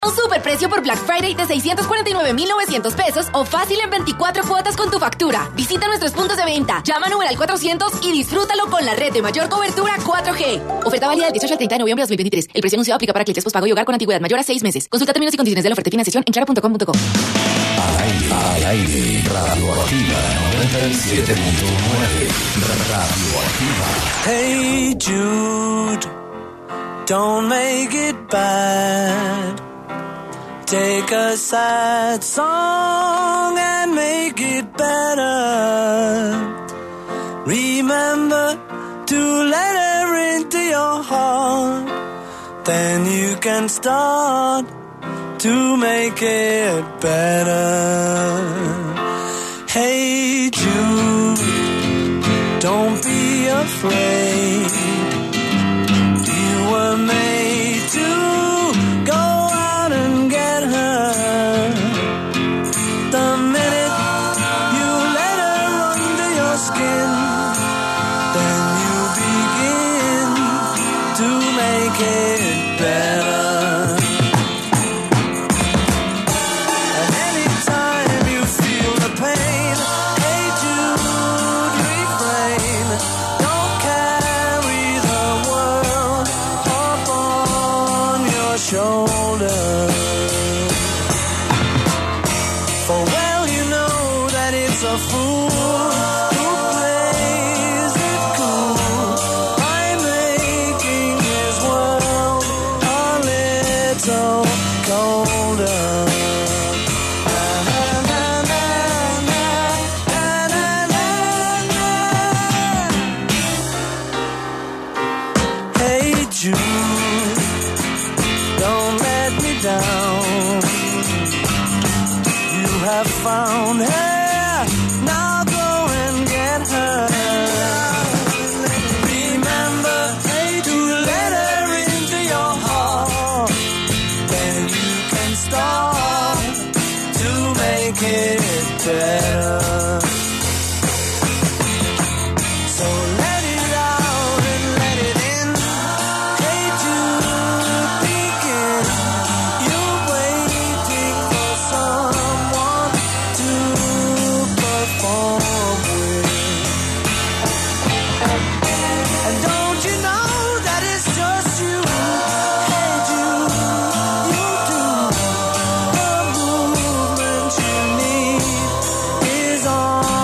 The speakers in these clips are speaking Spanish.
un superprecio por Black Friday de 649,900 pesos o fácil en 24 cuotas con tu factura. Visita nuestros puntos de venta. Llama a numeral 400 y disfrútalo con la red de mayor cobertura 4G. Oferta válida del 18 al 30 de noviembre de 2023. El precio anunciado aplica para clientes postpago y hogar con antigüedad mayor a 6 meses. Consulta términos y condiciones de la oferta y financiación en claro.com.co. Al aire, Radioactiva 97.9. Radioactiva. Hey Jude, don't make it bad. Take a sad song and make it better. Remember to let her into your heart. Then you can start to make it better. Hey Jude, don't be afraid. You were made to go out and get her. The minute you let her under your skin, then you begin to make it better. And anytime you feel the pain, hey Jude, refrain. Don't carry the world up on your shoulders. For well you know that it's a fool who plays it cool by making his world a little colder. Na, na, na, na, na, na, na, na, na. Hey Jude, don't let me down. You have found her, now go and get her. Remember to let her into your heart. Then you can start to make it better. So let it out and let it in. Hey Jude, begin. You're waiting for someone to perform with. And don't you know that it's just you? Hey Jude, you do. The movement you need is on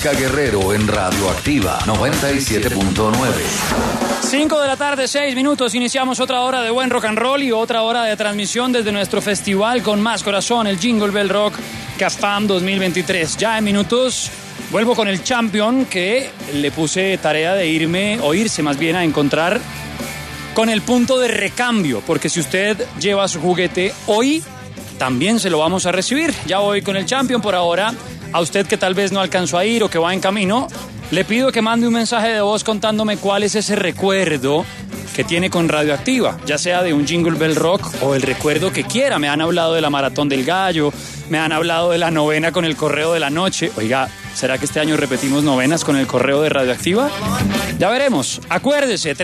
Metallica Guerrero en Radioactiva 97.9. 5 de la tarde, 6 minutos. Iniciamos otra hora de buen rock and roll y otra hora de transmisión desde nuestro festival con más corazón, el Jingle Bell Rock CAFAM 2023. Ya en minutos vuelvo con el Champion, que le puse tarea de irse más bien a encontrar con el punto de recambio, porque si usted lleva su juguete hoy, también se lo vamos a recibir. Ya voy con el Champion. Por ahora, a usted que tal vez no alcanzó a ir o que va en camino, le pido que mande un mensaje de voz contándome cuál es ese recuerdo que tiene con Radioactiva, ya sea de un Jingle Bell Rock o el recuerdo que quiera. Me han hablado de la Maratón del Gallo, me han hablado de la novena con el Correo de la Noche. Oiga, ¿será que este año repetimos novenas con el Correo de Radioactiva? Ya veremos. Acuérdese,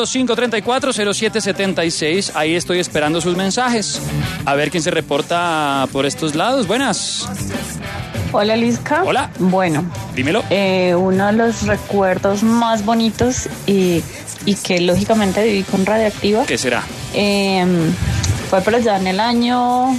305-340776. Ahí estoy esperando sus mensajes. A ver quién se reporta por estos lados. Buenas. Hola, Lizca. Hola. Bueno. Dímelo. Uno de los recuerdos más bonitos y que lógicamente viví con Radioactiva. ¿Qué será? Fue por allá en el año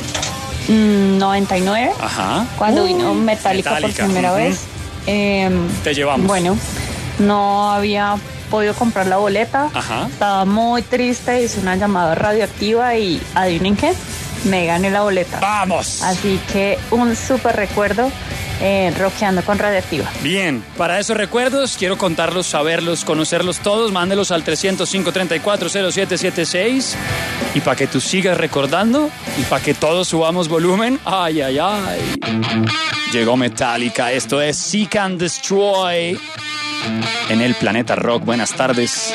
99. Ajá. Cuando vino Metallica por primera vez. Te llevamos. Bueno, no había podido comprar la boleta. Ajá. Estaba muy triste, hice una llamada Radioactiva y adivinen qué, me gané la boleta. ¡Vamos! Así que un súper recuerdo rockeando con Radioactiva. Bien, para esos recuerdos quiero contarlos, saberlos, conocerlos todos. Mándelos al 305-340776. Y para que tú sigas recordando y para que todos subamos volumen. ¡Ay, ay, ay! Llegó Metallica. Esto es Seek and Destroy en el Planeta Rock. Buenas tardes.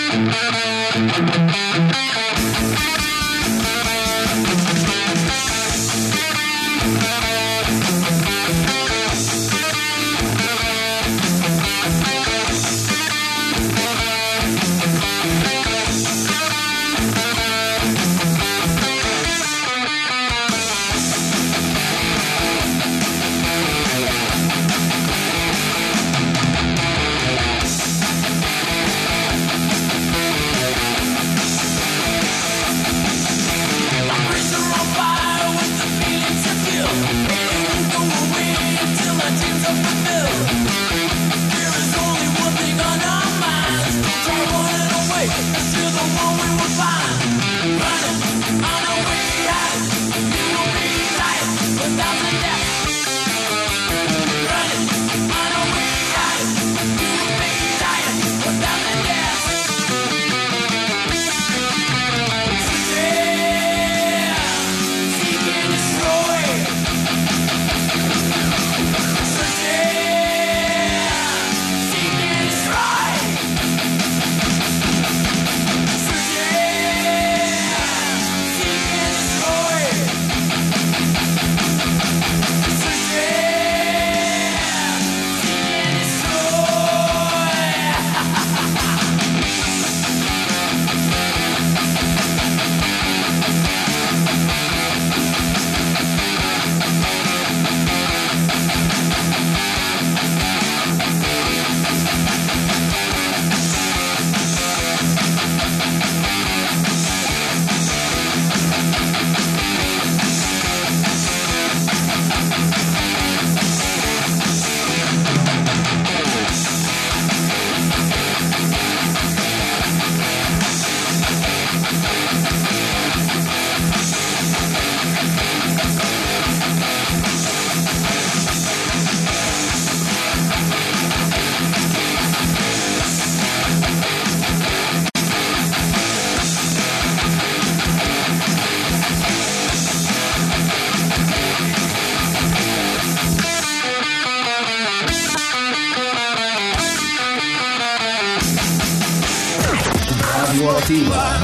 Radioactiva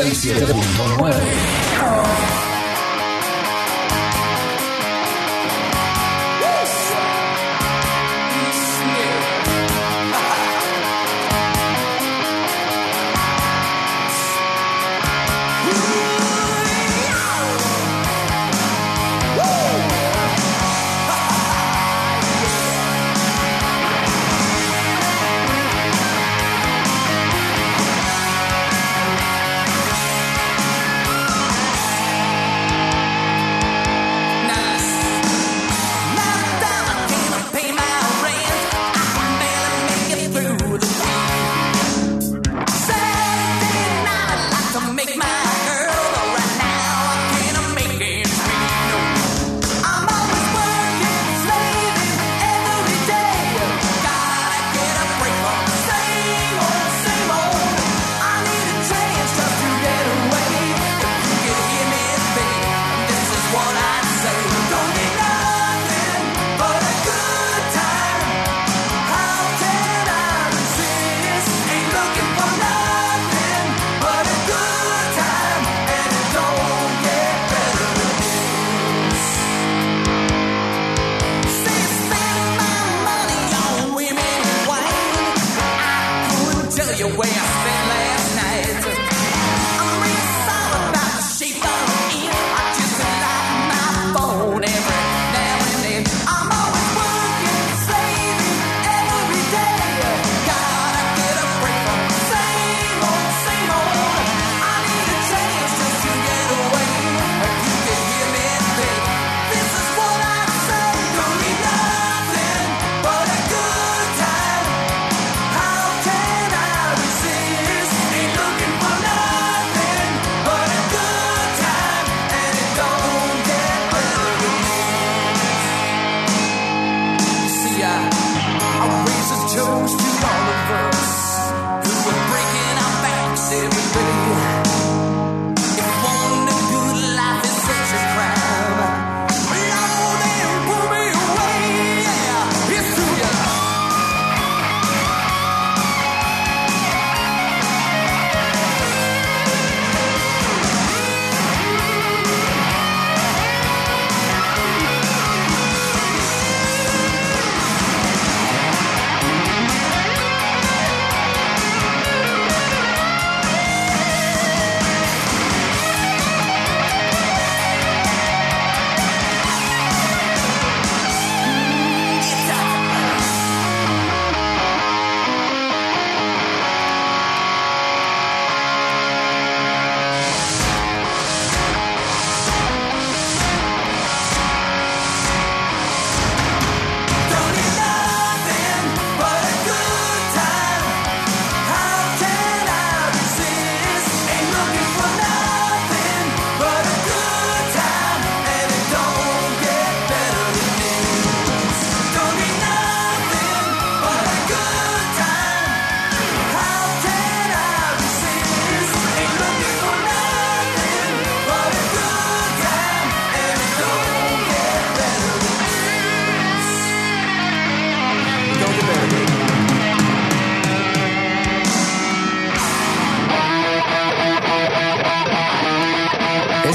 97.9.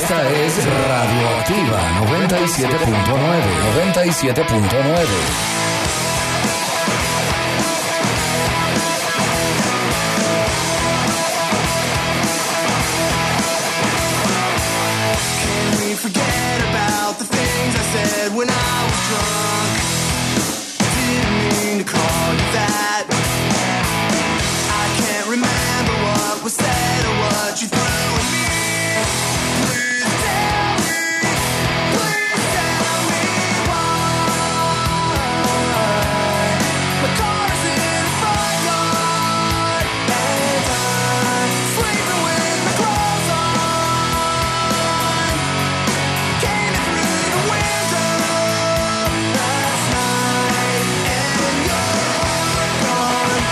Esta es Radioactiva 97.9. Forget about the things I said when I was drunk. Didn't mean to call you that. I can't remember what was said or what you threw at me. Please tell me why. My car's in the front yard and I'm sleeping with my clothes on. Came in through the window last night and you're gone.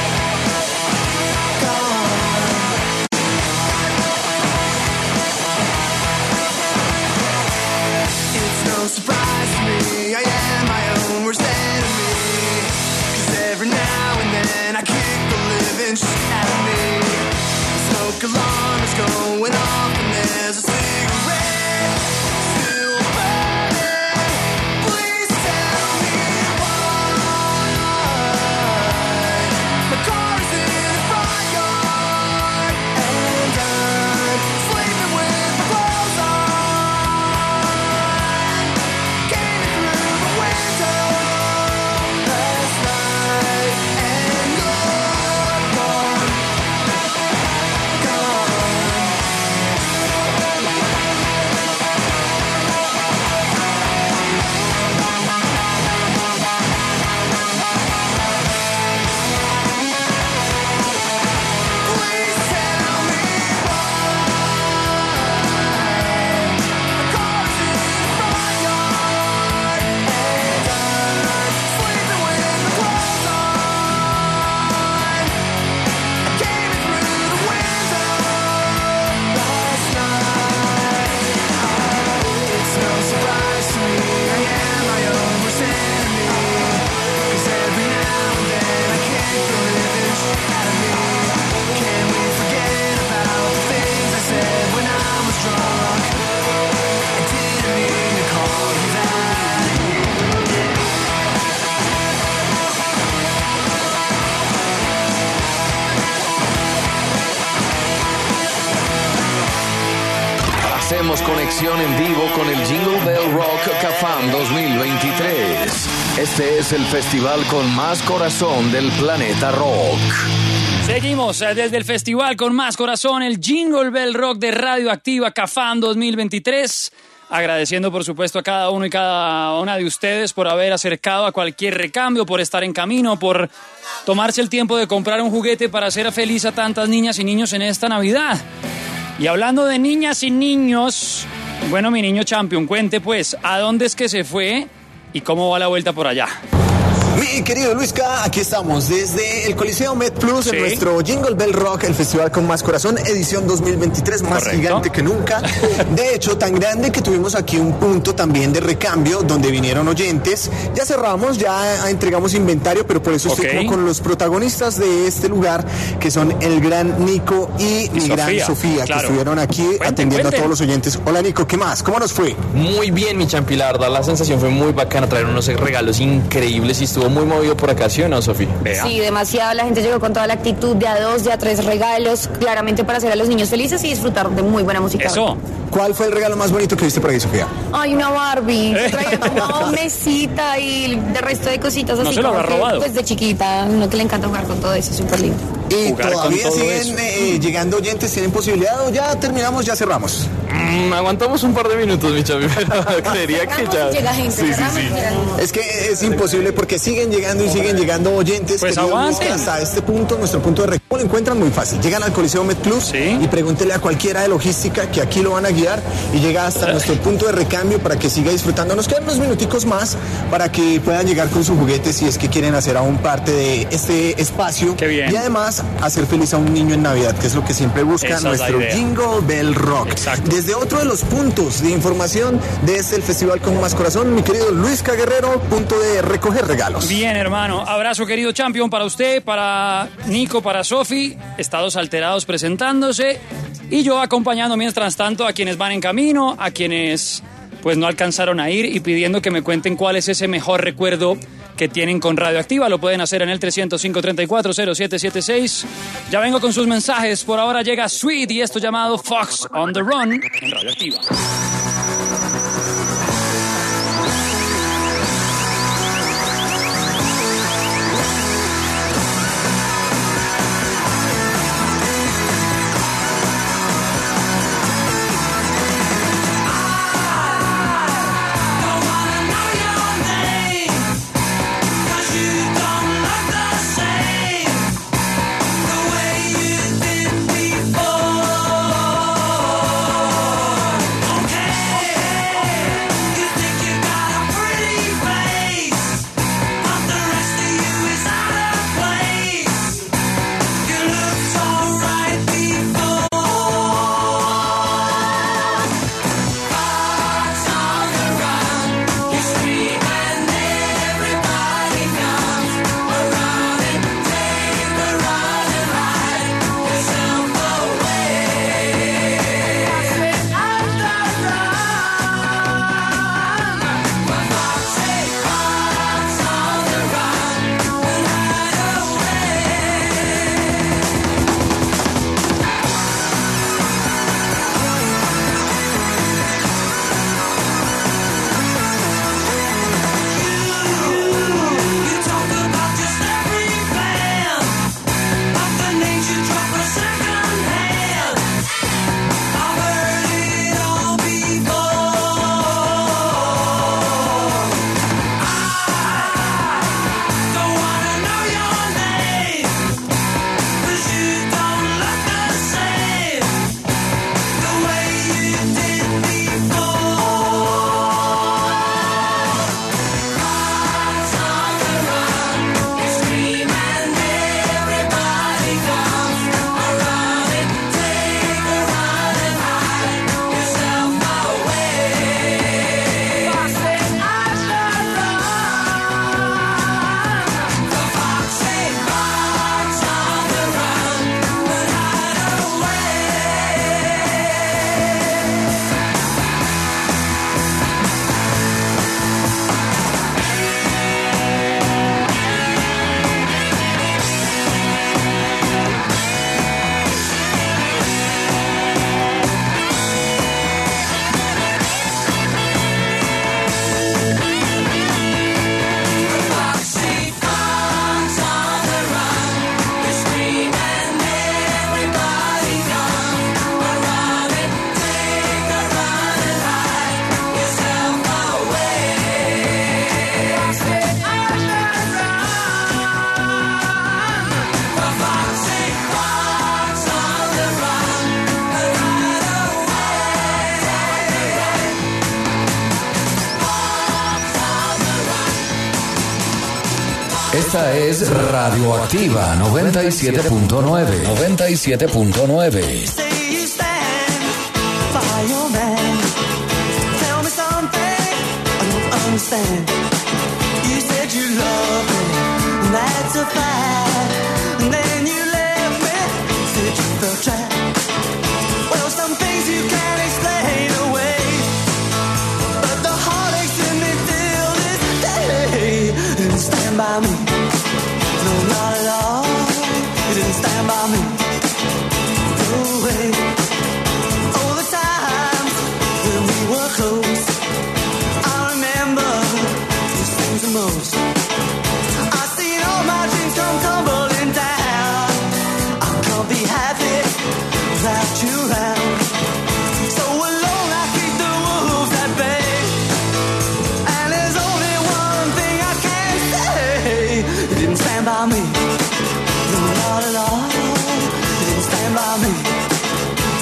It's no surprise to me, I am my own worst enemy. 'Cause every now and then I kick the living shit out of me. The smoke alarm is going off and there's a cigarette still burning. Please tell me why. My car is in the front yard and I'm sleeping with my clothes on. Came in through the window last night and you're gone. Please tell me why. My car's in the front yard and I'm sleeping with my clothes on. Came in through the window last night. It's no surprise to me, I am my own worst enemy. 'Cause every now and then I kick the living shit out of me. Can we forget about the things I said when I was drunk? I didn't mean to call you that. Hacemos conexión en vivo con el Jingle Bell Rock Cafam 2023. Este es el festival con más corazón del planeta rock. Seguimos desde el festival con más corazón, el Jingle Bell Rock de Radioactiva Cafam 2023. Agradeciendo, por supuesto, a cada uno y cada una de ustedes por haber acercado a cualquier recambio, por estar en camino, por tomarse el tiempo de comprar un juguete para hacer feliz a tantas niñas y niños en esta Navidad. Y hablando de niñas y niños, bueno, mi niño champion, cuente pues, ¿a dónde es que se fue y cómo va la vuelta por allá? Mi querido Luisca, aquí estamos desde el Coliseo MedPlus en nuestro Jingle Bell Rock, el festival con más corazón, edición 2023, más gigante que nunca. De hecho, tan grande que tuvimos aquí un punto también de recambio donde vinieron oyentes. Ya cerramos, ya entregamos inventario, pero por eso estoy como con los protagonistas de este lugar, que son el gran Nico y mi gran Sofía, que estuvieron aquí atendiendo a todos los oyentes. Hola Nico, ¿qué más? ¿Cómo nos fue? Muy bien, mi champi, la verdad, la sensación fue muy bacana, traer unos regalos increíbles y estuvo muy movido por acá, ¿sí o no, Sofía? Sí, demasiado, la gente llegó con toda la actitud de a 2, de a 3 regalos, claramente para hacer a los niños felices y disfrutar de muy buena música. Eso. ¿Cuál fue el regalo más bonito que viste por ahí, Sofía? Ay, una Barbie, traía como una mesita y de resto de cositas así. ¿No se lo habrá robado? Pues de chiquita, uno que le encanta jugar con todo eso, súper lindo. Y todavía siguen llegando oyentes, ¿tienen posibilidad o ya terminamos, ya cerramos? Aguantamos un par de minutos, mi champi, pero creería que ya... Llega gente, sí. Es que es imposible porque siguen llegando y siguen llegando oyentes. Pues aguanten. Hasta este punto, nuestro punto de recambio lo encuentran muy fácil. Llegan al Coliseo MedPlus y pregúntele a cualquiera de logística que aquí lo van a guiar y llega hasta nuestro punto de recambio para que siga disfrutando. Nos quedan unos minuticos más para que puedan llegar con sus juguetes si es que quieren hacer aún parte de este espacio. Qué bien. Y además hacer feliz a un niño en Navidad, que es lo que siempre busca nuestro Jingle Bell Rock. Exacto. Desde a otro de los puntos de información de el Festival con Más Corazón, mi querido Luisca Guerrero, punto de recoger regalos. Bien, hermano. Abrazo, querido champion, para usted, para Nico, para Sofi. Estados alterados presentándose. Y yo acompañando mientras tanto a quienes van en camino, a quienes pues no alcanzaron a ir y pidiendo que me cuenten cuál es ese mejor recuerdo que tienen con Radioactiva. Lo pueden hacer en el 305-34-0776. Ya vengo con sus mensajes. Por ahora llega Sweet y esto llamado Fox on the Run en Radioactiva. Esta es Radioactiva 97.9. 97.9. Say you stand by your man. Tell me something I don't understand. You said you love me, and that's a fact. And then you left me, said you felt trapped. Well, some things you can't explain away, but the heartaches in me till this day. You didn't stand by me, no, not at all. You didn't stand by me. No way. All the times when we were close, I remember these things the most. I've seen all my dreams come tumbling down. I can't be happy without you around. So alone I keep the wolves at bay. And there's only one thing I can say. You didn't stand by me. No, not at all. You didn't stand by me.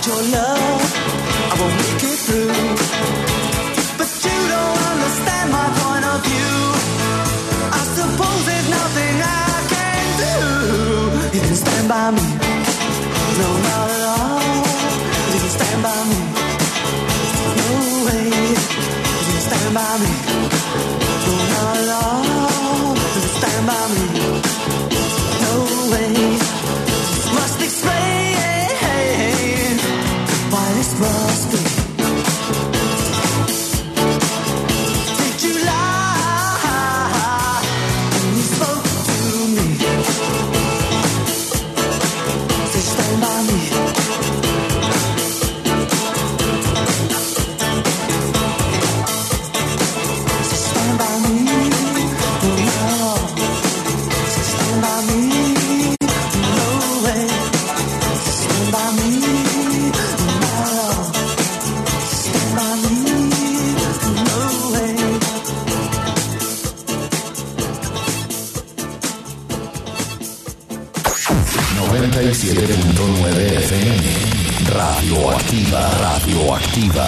without your love, I won't make it through. But you don't understand my point of view. I suppose there's nothing I can do. You didn't stand by me, no, not at all. You didn't stand by me, no way. You didn't stand by me, no, not at all. You didn't stand by me, no way. Must explain why this must be. Did you lie when you spoke to me? Say stand by me. Say stand by me. No, no. Say stand by me. No way. Stand by me. No. Stand by me. No way. 97.9 FM. Radioactiva, radioactiva.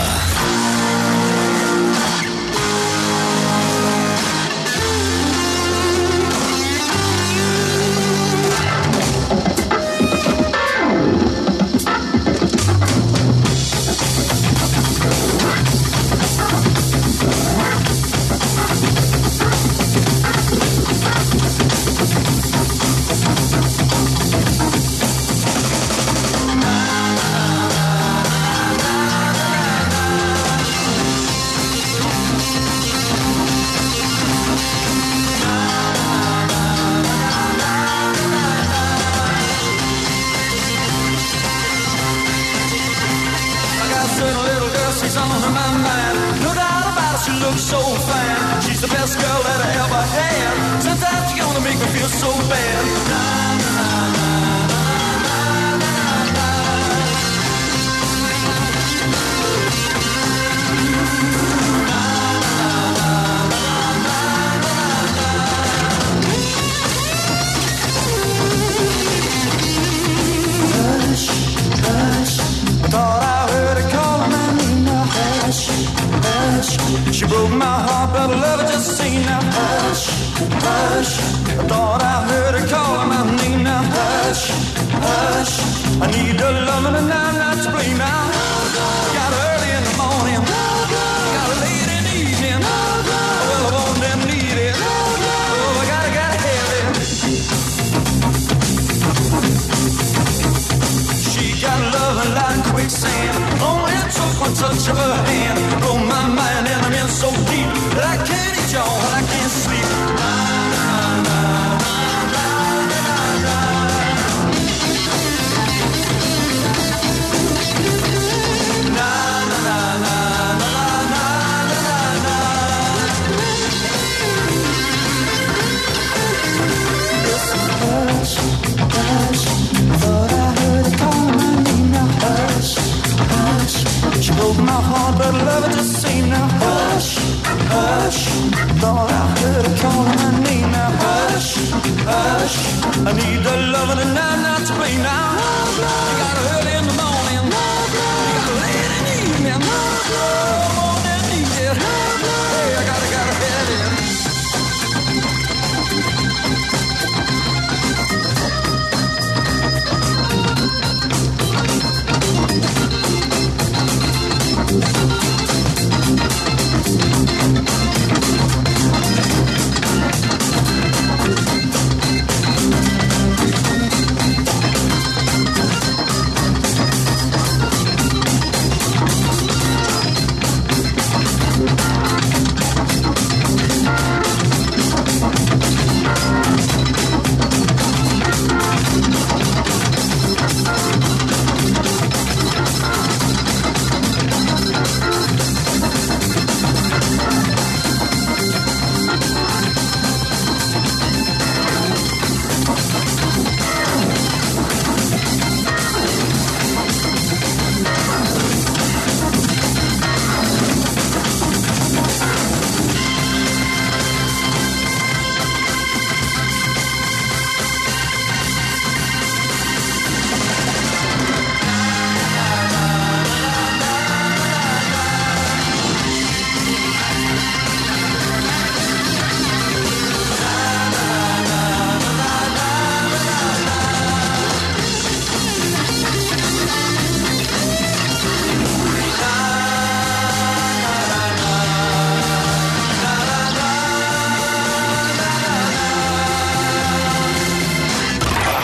I got a certain little girl, she's on my mind. No doubt about it, she looks so fine. She's the best girl that I ever had. Sometimes she's gonna make me feel so bad. Na, na, na, na, na, na, na, Hush, hush. I thought I heard her calling my name now. Hush, hush. She broke my heart, but I love her just the same now. Hush, hush. I thought I heard her calling my name now. Hush, hush. I need her loving and I'm not to blame now. Got her early in the morning, got her late in the evening. Well, I want and need it. Oh, I gotta have it. She got love like quicksand. Only it took one touch of her hand. Blow my mind and I'm in so deep that I can't eat y'all and I can't sleep. Na, na, na, na, na, na, na. Na, na, na, na, na, na, na, na. Hush, hush. Thought I heard her call my name now. Hush, hush. She broke my heart, but I love her just the same now. Hush, hush. Thought I heard her call my name now. Hush, hush. I need the loving and I'm not to blame now. You got her early in the morning, you got her late in the evening. Oh, more than needed. Hey, I gotta have it.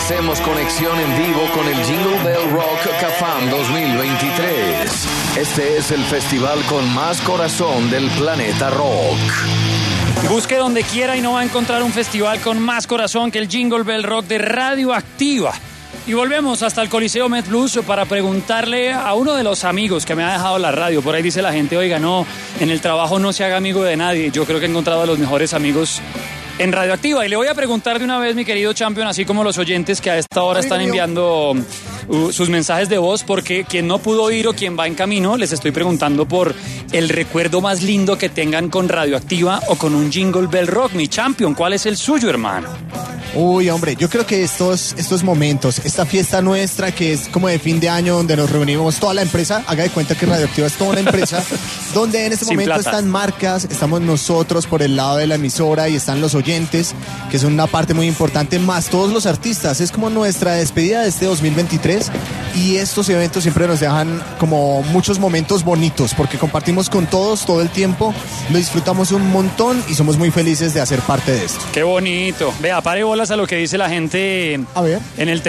Hacemos conexión en vivo con el Jingle Bell Rock Cafam 2023. Este es el festival con más corazón del planeta rock. Busque donde quiera y no va a encontrar un festival con más corazón que el Jingle Bell Rock de Radioactiva. Y volvemos hasta el Coliseo MedPlus para preguntarle a uno de los amigos que me ha dejado la radio. Por ahí dice la gente, oiga, no, en el trabajo no se haga amigo de nadie. Yo creo que he encontrado a los mejores amigos en Radioactiva. Y le voy a preguntar de una vez, mi querido Champion, así como los oyentes que a esta hora están enviando sus mensajes de voz, porque quien no pudo ir o quien va en camino, les estoy preguntando por el recuerdo más lindo que tengan con Radioactiva o con un Jingle Bell Rock. Mi Champion, ¿cuál es el suyo, hermano? Uy, hombre, yo creo que estos momentos, esta fiesta nuestra que es como de fin de año, donde nos reunimos toda la empresa, haga de cuenta que Radioactiva es toda una empresa, donde en este Sin momento plata. están marcas, estamos nosotros por el lado de la emisora y están los oyentes, que son una parte muy importante, más todos los artistas. Es como nuestra despedida de este 2023 y estos eventos siempre nos dejan como muchos momentos bonitos, porque compartimos con todos todo el tiempo, lo disfrutamos un montón y somos muy felices de hacer parte de esto. Qué bonito. Vea, pare bolas a lo que dice la gente A ver. en el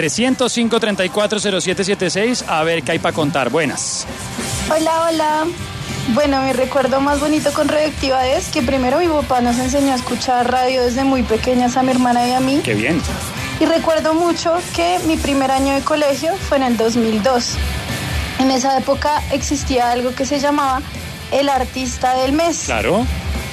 305-340776. A ver qué hay para contar. Buenas. Hola, hola. Bueno, mi recuerdo más bonito con Radioactiva es que primero mi papá nos enseñó a escuchar radio desde muy pequeñas a mi hermana y a mí. Qué bien. Y recuerdo mucho que mi primer año de colegio fue en el 2002. En esa época existía algo que se llamaba el artista del mes. Claro.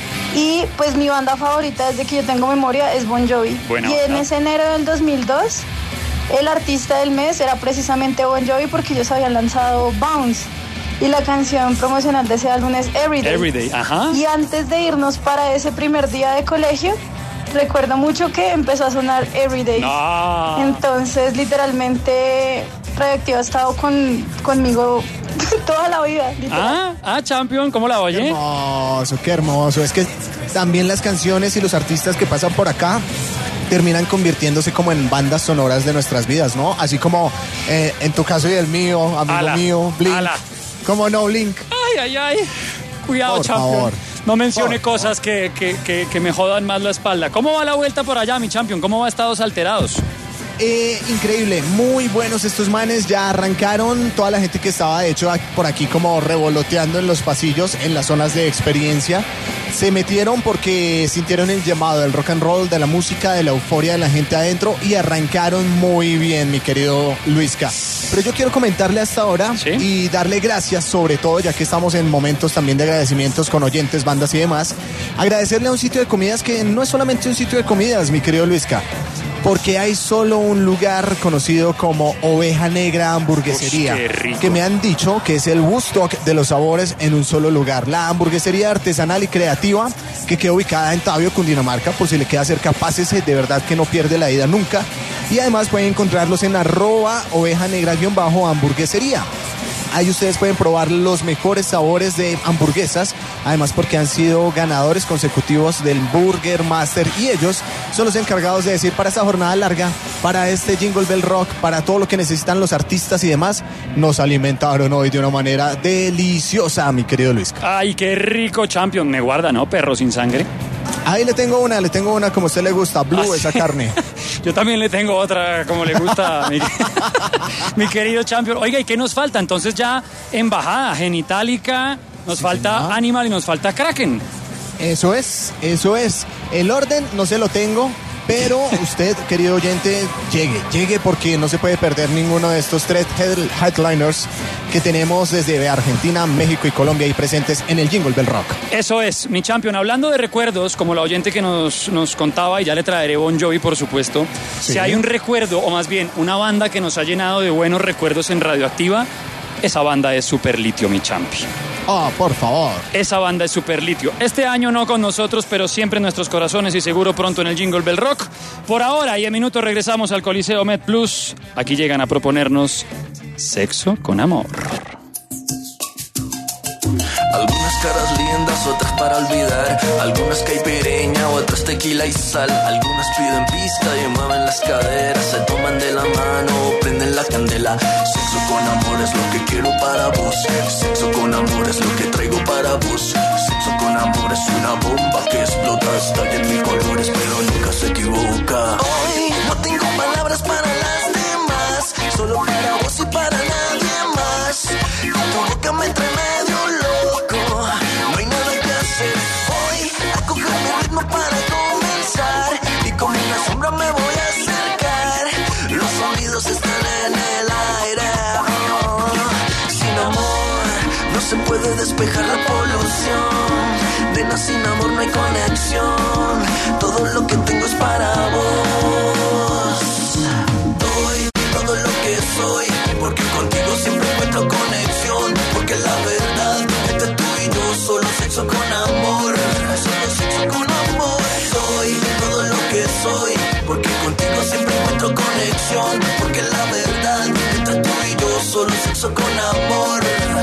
Y pues mi banda favorita desde que yo tengo memoria es Bon Jovi. Buena Y en onda. ese enero del 2002, el artista del mes era precisamente Bon Jovi porque ellos habían lanzado Bounce. Y la canción promocional de ese álbum es Everyday. Everyday, ajá. Y antes de irnos para ese primer día de colegio, recuerdo mucho que empezó a sonar Everyday. No. Entonces, literalmente, Radioactiva ha estado conmigo toda la vida. Literal. Champion, ¿cómo la oye? Qué hermoso. Es que también las canciones y los artistas que pasan por acá terminan convirtiéndose como en bandas sonoras de nuestras vidas, ¿no? Así como en tu caso y el mío, amigo Ala, mío, Blink. ala. ¿Cómo no, Blink? Ay. Cuidado, Por Champion. favor. No mencione Por cosas que me jodan más la espalda. ¿Cómo va la vuelta por allá, mi Champion? ¿Cómo va Estados Alterados? Increíble, muy buenos estos manes, ya arrancaron, toda la gente que estaba de hecho por aquí como revoloteando en los pasillos, en las zonas de experiencia, se metieron porque sintieron el llamado del rock and roll, de la música, de la euforia de la gente adentro y arrancaron muy bien, mi querido Luisca. Pero yo quiero comentarle hasta ahora y darle gracias, sobre todo ya que estamos en momentos también de agradecimientos con oyentes, bandas y demás, agradecerle a un sitio de comidas que no es solamente un sitio de comidas, mi querido Luisca, porque hay solo un lugar conocido como Oveja Negra Hamburguesería, Uy, qué rico. que me han dicho que es el Woodstock de los sabores en un solo lugar. La hamburguesería artesanal y creativa que queda ubicada en Tabio, Cundinamarca, por si le queda cerca, pásese, de verdad que no pierde la ida nunca. Y además pueden encontrarlos en @ovejanegra_hamburguesería. Ahí ustedes pueden probar los mejores sabores de hamburguesas, además porque han sido ganadores consecutivos del Burger Master y ellos son los encargados de decir para esta jornada larga, para este Jingle Bell Rock, para todo lo que necesitan los artistas y demás, nos alimentaron hoy de una manera deliciosa, mi querido Luis. Ay, qué rico, Champion. Me guarda, ¿no? Perro sin sangre. Ahí le tengo una como a usted le gusta, blue, esa carne. Yo también le tengo otra como le gusta a mi querido Champion. Oiga, ¿y qué nos falta? Entonces ya embajada, Genitalica, nos falta Animal y nos falta Kraken. Eso es. El orden no se lo tengo, pero usted, querido oyente, llegue porque no se puede perder ninguno de estos tres headliners que tenemos desde Argentina, México y Colombia ahí presentes en el Jingle Bell Rock. Eso es, mi Champion. Hablando de recuerdos, como la oyente que nos contaba, y ya le traeré Bon Jovi, por supuesto, Sí. si hay un recuerdo, o más bien una banda que nos ha llenado de buenos recuerdos en Radioactiva, esa banda es Superlitio, mi Champion. Por favor. Esa banda es Superlitio. Este año no con nosotros, pero siempre en nuestros corazones y seguro pronto en el Jingle Bell Rock. Por ahora y en minutos regresamos al Coliseo MedPlus. Aquí llegan a proponernos Sexo con Amor. Algunas caras lindas, otras para olvidar. Algunas caipireña, otras tequila y sal. Algunas piden pista y mueven las caderas. Se toman de la mano, prenden la candela. Sexo con amor es lo que quiero para vos. Sexo con amor es lo que traigo para vos. Sexo con amor es una bomba que explota, estalla en mil colores, pero nunca se equivoca. Hoy no tengo palabras para las sonidos están en el aire. Sin amor no se puede despejar la polución. Nena, sin amor no hay conexión. Todo lo que tengo es para vos. Doy todo lo que soy, porque contigo siempre encuentro conexión. Porque la verdad, entre tú y yo, solo sexo con amor. Solo sexo con amor. Soy todo lo que soy, porque contigo siempre encuentro conexión. Porque la verdad, entre tú y yo, solo sexo con amor.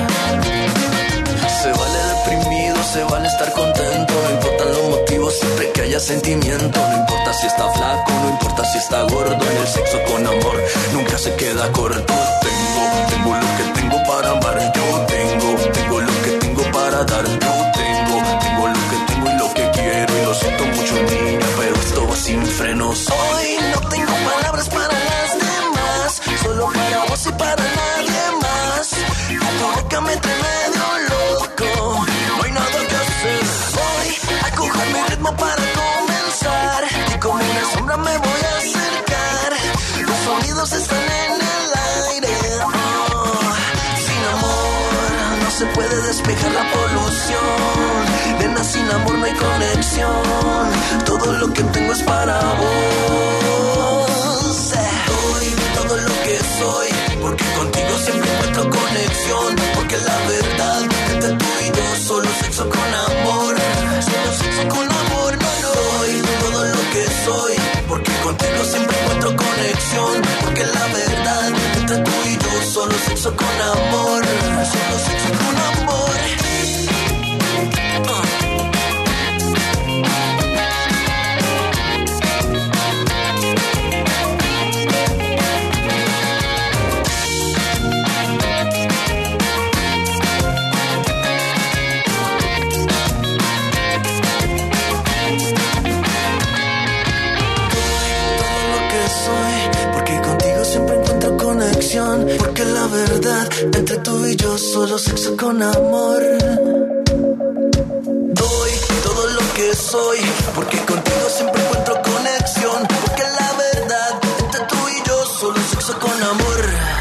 Se vale deprimido, se vale estar contento. No importan los motivos, siempre que haya sentimiento. No importa si está flaco, no importa si está gordo. En el sexo con amor nunca se queda corto. Tengo lo que tengo para amar. Yo tengo lo que tengo para dar. Yo tengo lo que tengo y lo que quiero. Y lo siento mucho, niña, pero esto va sin frenos. Hoy no tengo palabras para las demás, solo para vos y para nadie más. Tu boca me trae medio loco, no hay nada que hacer. Voy a coger mi ritmo para comenzar, y como una sombra me voy a acercar. Los sonidos están en el aire. Sin amor no se puede despejar la polución. Nena, sin amor no hay conexión. Todo lo que tengo es para vos. Doy todo lo que soy, porque contigo siempre encuentro conexión. Porque la verdad, entre tú y yo, solo sexo con amor. Solo sexo con amor, no doy todo lo que soy, porque contigo siempre encuentro conexión. Porque la verdad, entre tú y yo, solo sexo con amor. Solo sexo con amor. Porque la verdad, entre tú y yo, solo sexo con amor. Doy todo lo que soy, porque contigo siempre encuentro conexión. Porque la verdad, entre tú y yo, solo sexo con amor.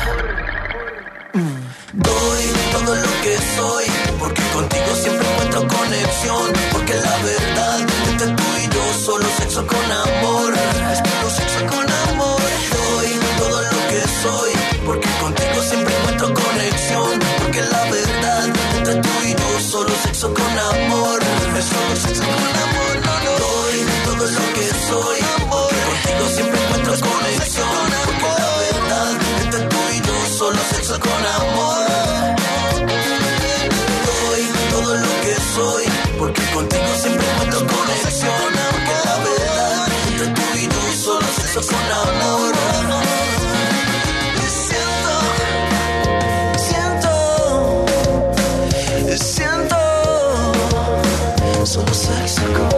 Doy todo lo que soy, porque contigo siempre encuentro conexión. Porque la verdad, entre tú y yo, solo sexo con amor. Solo sexo con amor. Doy todo lo que soy, porque contigo siempre encuentro conexión. Porque la verdad, entre tú y yo, solo sexo con amor. Solo sexo con amor, no doy todo lo que soy, porque contigo siempre encuentro conexión. Porque la verdad, entre tú y yo, solo sexo con amor. Doy todo lo que soy, porque contigo siempre encuentro conexión. Porque la verdad, entre tú y yo, solo sexo con amor. Siento solo sexo con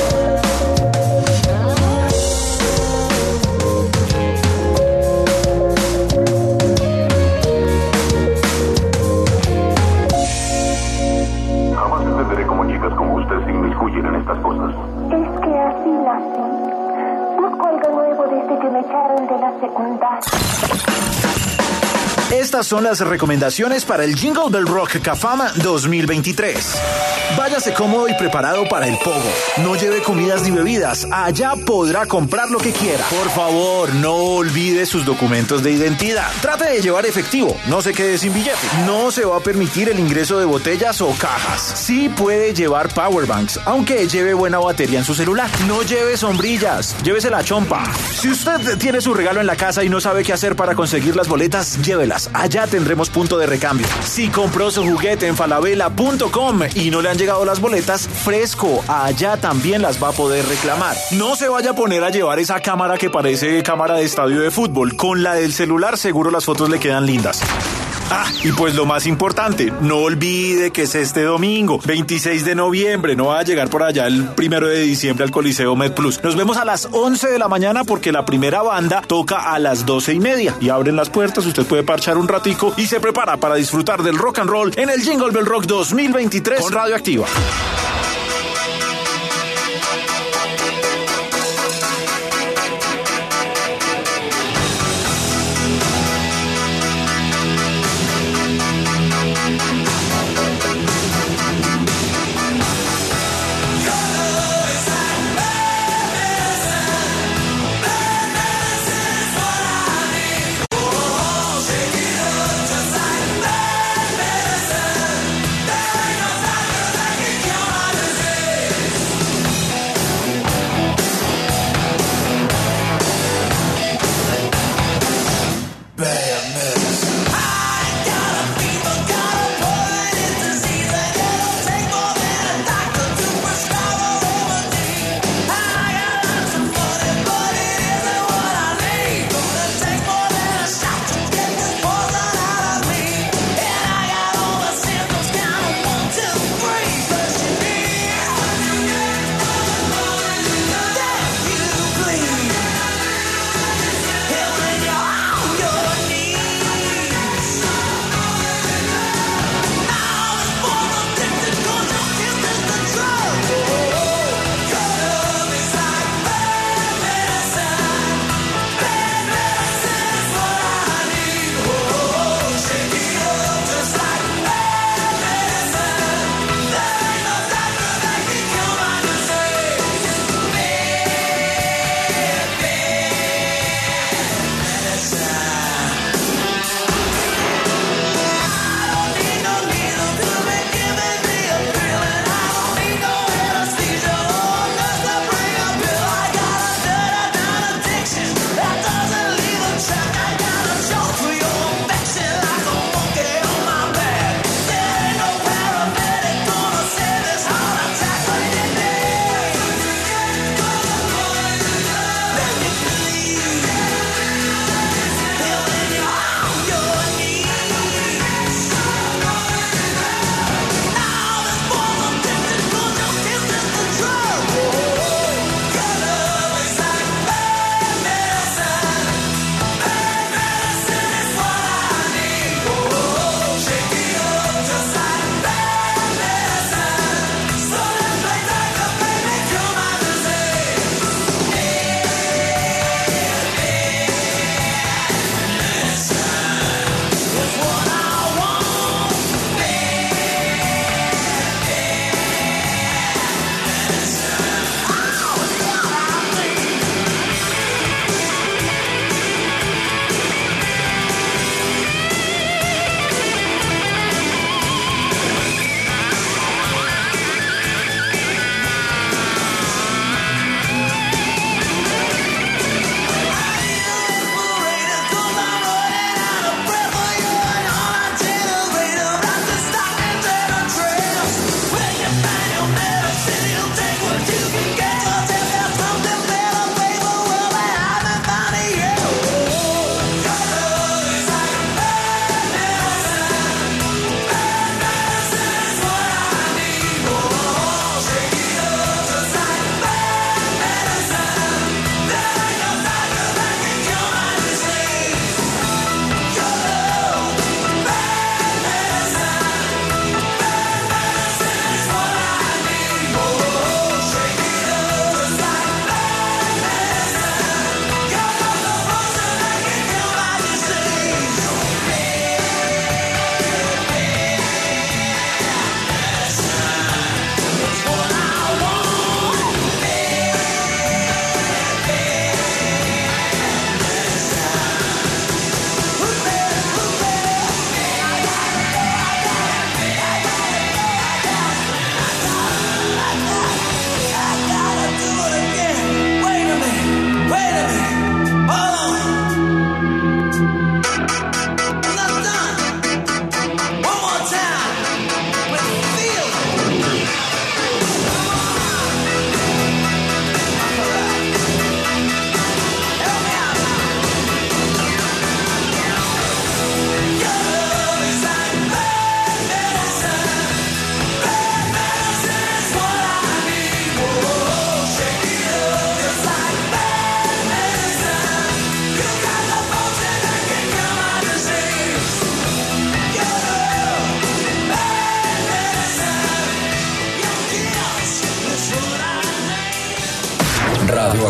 jamás entenderé cómo chicas como usted se inmiscuyen en estas cosas. Es que así nací. Busco algo nuevo desde que me echaron de la secundaria. Estas son las recomendaciones para el Jingle Bell Rock CAFAM 2023. Váyase cómodo y preparado para el pogo. No lleve comidas ni bebidas. Allá podrá comprar lo que quiera. Por favor, no olvide sus documentos de identidad. Trate de llevar efectivo. No se quede sin billete. No se va a permitir el ingreso de botellas o cajas. Sí puede llevar powerbanks, aunque lleve buena batería en su celular. No lleve sombrillas. Llévese la chompa. Si usted tiene su regalo en la casa y no sabe qué hacer para conseguir las boletas, llévelas. Allá tendremos punto de recambio. Si compró su juguete en falabella.com y no le han llegado las boletas, fresco, allá también las va a poder reclamar. No se vaya a poner a llevar esa cámara que parece cámara de estadio de fútbol. Con la del celular seguro las fotos le quedan lindas. Ah, y pues lo más importante, no olvide que es este domingo, 26 de noviembre, no va a llegar por allá el 1 de diciembre al Coliseo MedPlus. Nos vemos a las 11 de la mañana porque la primera banda toca a las 12:30 y abren las puertas, usted puede parchar un ratico y se prepara para disfrutar del rock and roll en el Jingle Bell Rock 2023 con Radioactiva.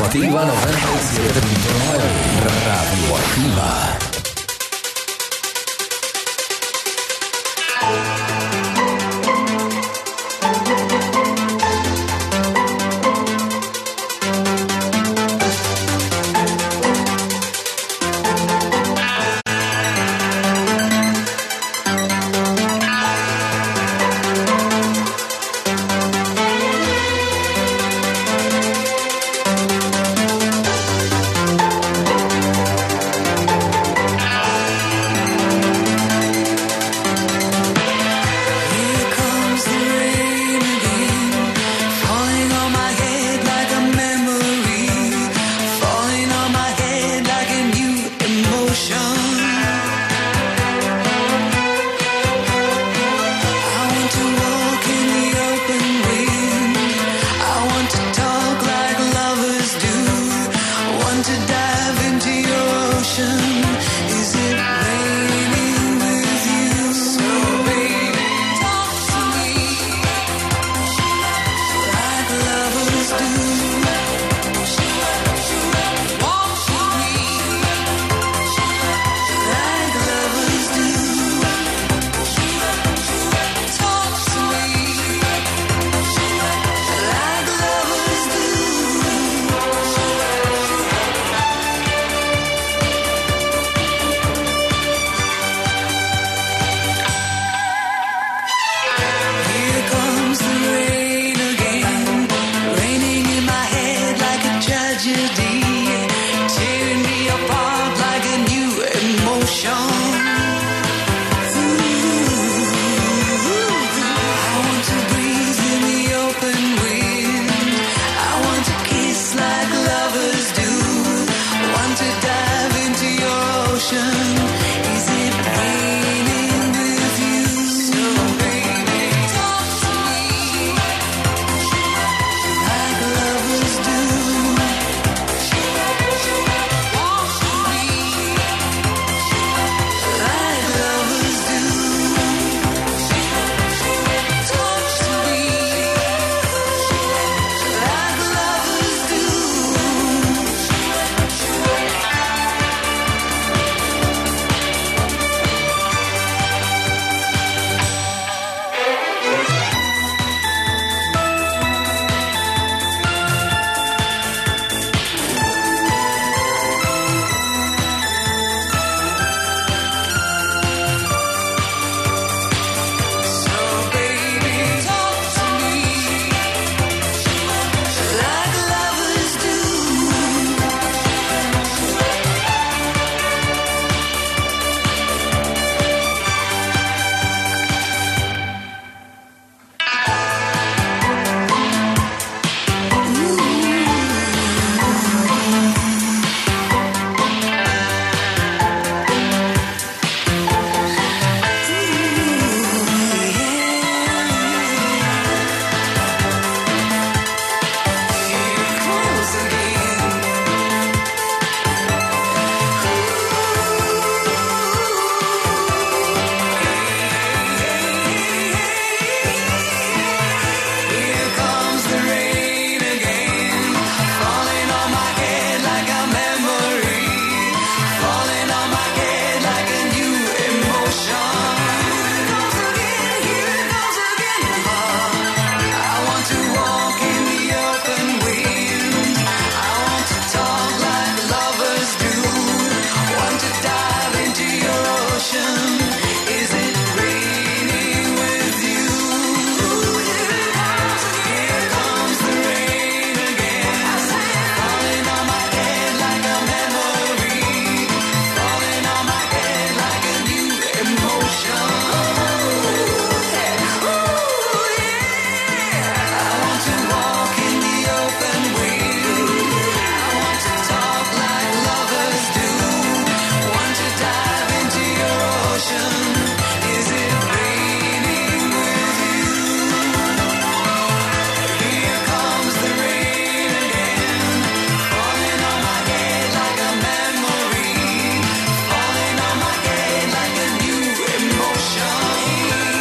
Radioactiva 97.9. Radioactiva.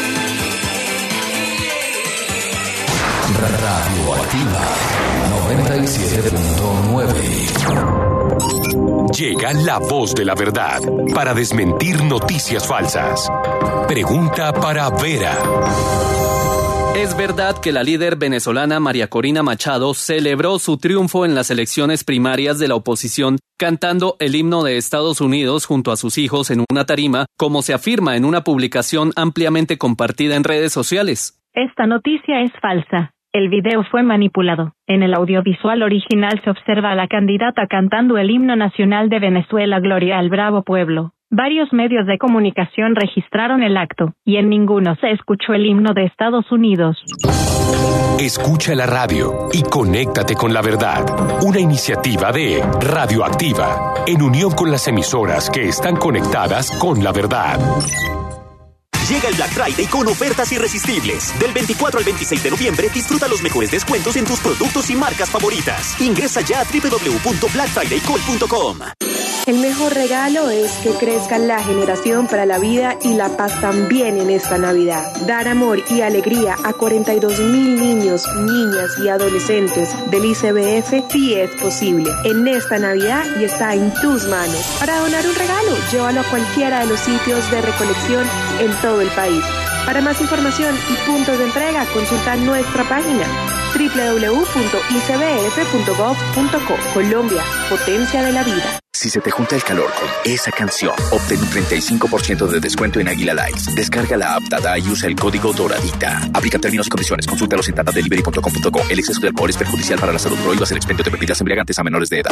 Radioactiva 97.9. 97.9. Llega la voz de la verdad para desmentir noticias falsas. Pregunta para Vera. ¿Es verdad que la líder venezolana María Corina Machado celebró su triunfo en las elecciones primarias de la oposición cantando el himno de Estados Unidos junto a sus hijos en una tarima, como se afirma en una publicación ampliamente compartida en redes sociales? Esta noticia es falsa. El video fue manipulado. En el audiovisual original se observa a la candidata cantando el himno nacional de Venezuela, Gloria al Bravo Pueblo. Varios medios de comunicación registraron el acto, y en ninguno se escuchó el himno de Estados Unidos. Escucha la radio y conéctate con la verdad. Una iniciativa de Radioactiva, en unión con las emisoras que están conectadas con la verdad. Llega el Black Friday con ofertas irresistibles. Del 24 al 26 de noviembre, disfruta los mejores descuentos en tus productos y marcas favoritas. Ingresa ya a www.blackfridaycall.com. El mejor regalo es que crezca la generación para la vida y la paz también en esta Navidad. Dar amor y alegría a 42,000 niños, niñas y adolescentes del ICBF sí es posible en esta Navidad y está en tus manos. Para donar un regalo, llévalo a cualquiera de los sitios de recolección en todo el país. Para más información y puntos de entrega, consulta nuestra página www.icbf.gov.co. Colombia, potencia de la vida. Si se te junta el calor con esa canción, obtén un 35% de descuento en Águila Lights. Descarga la app Dada y usa el código DORADITA. Aplica términos y condiciones. Consúltalos en datadelivery.com.co. El exceso de alcohol es perjudicial para la salud. Prohíbas el expendio de bebidas embriagantes a menores de edad.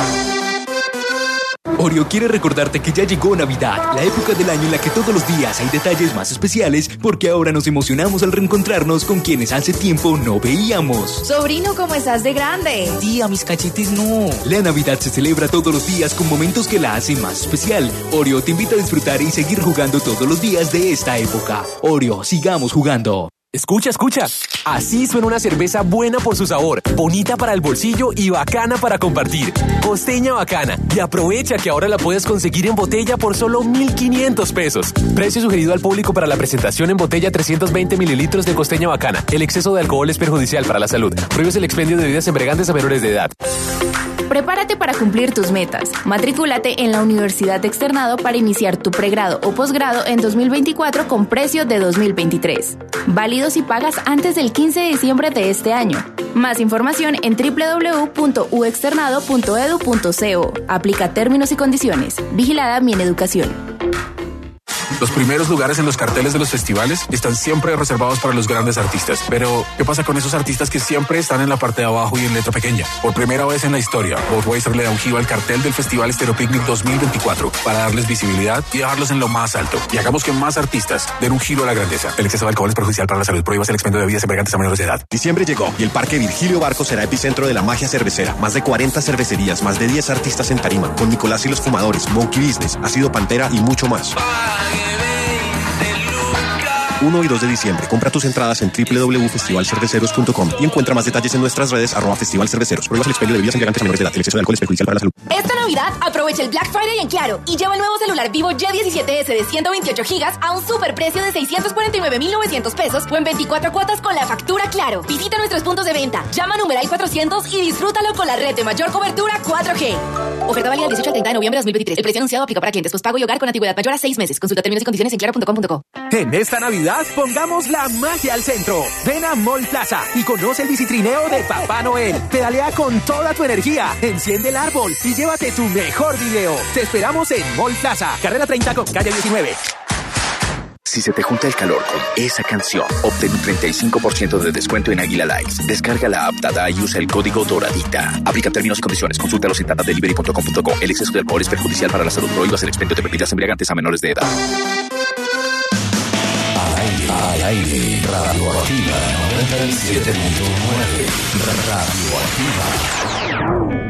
Oreo quiere recordarte que ya llegó Navidad, la época del año en la que todos los días hay detalles más especiales, porque ahora nos emocionamos al reencontrarnos con quienes hace tiempo no veíamos. Sobrino, ¿cómo estás de grande? Tía, mis cachetes no. La Navidad se celebra todos los días con momentos que la hacen más especial. Oreo te invita a disfrutar y seguir jugando todos los días de esta época. Oreo, sigamos jugando. Escucha, escucha. Así suena una cerveza buena por su sabor, bonita para el bolsillo y bacana para compartir. Costeña Bacana. Y aprovecha que ahora la puedes conseguir en botella por solo 1,500 pesos. Precio sugerido al público para la presentación en botella 320 mililitros de Costeña Bacana. El exceso de alcohol es perjudicial para la salud. Prohíbes el expendio de bebidas embriagantes a menores de edad. Prepárate para cumplir tus metas. Matricúlate en la Universidad de Externado para iniciar tu pregrado o posgrado en 2024 con precio de 2023. Válido si pagas antes del 15 de diciembre de este año. Más información en www.uexternado.edu.co. Aplica términos y condiciones. Vigilada Mineducación. Los primeros lugares en los carteles de los festivales están siempre reservados para los grandes artistas. Pero, ¿qué pasa con esos artistas que siempre están en la parte de abajo y en letra pequeña? Por primera vez en la historia, Budweiser le da un giro al cartel del Festival Stereo Picnic 2024 para darles visibilidad y dejarlos en lo más alto. Y hagamos que más artistas den un giro a la grandeza. El exceso de alcohol es perjudicial para la salud. Prohíbas el expendio de bebidas embriagantes a menores de edad. Diciembre llegó y el Parque Virgilio Barco será epicentro de la magia cervecera. Más de 40 cervecerías, más de 10 artistas en tarima, con Nicolás y los Fumadores, Monkey Business, Ácido Pantera y mucho más. 1 y 2 de diciembre. Compra tus entradas en www.festivalcerveceros.com y encuentra más detalles en nuestras redes @festivalcerveceros. Prohíbas el expendio de bebidas embriagantes a menores de edad. El exceso de alcohol es perjudicial para la salud. Esta Navidad aprovecha el Black Friday en Claro y lleva el nuevo celular Vivo Y17S de 128 GB a un superprecio de 649,900 pesos o en 24 cuotas con la factura Claro. Visita nuestros puntos de venta, llama numeral 400 y disfrútalo con la red de mayor cobertura 4G. Oferta válida del 18 al 30 de noviembre de 2023. El precio anunciado aplica para clientes postpago y hogar con antigüedad mayor a 6 meses. Consulta términos y condiciones en claro.com.co. En esta Navidad, pongamos la magia al centro. Ven a Mall Plaza y conoce el bicitrineo de Papá Noel. Pedalea con toda tu energía, enciende el árbol y llévate tu mejor video. Te esperamos en Mall Plaza, carrera 30 con calle 19. Si se te junta el calor con esa canción, obtén un 35% de descuento en Águila Lights. Descarga la app Dada y usa el código DORADITA. Aplica términos y condiciones. Consúltalos en datadelivery.com.co. El exceso de alcohol es perjudicial para la salud. Prohíbas el expendio de bebidas embriagantes a menores de edad. Al aire, Radioactiva 97.9. Radioactiva.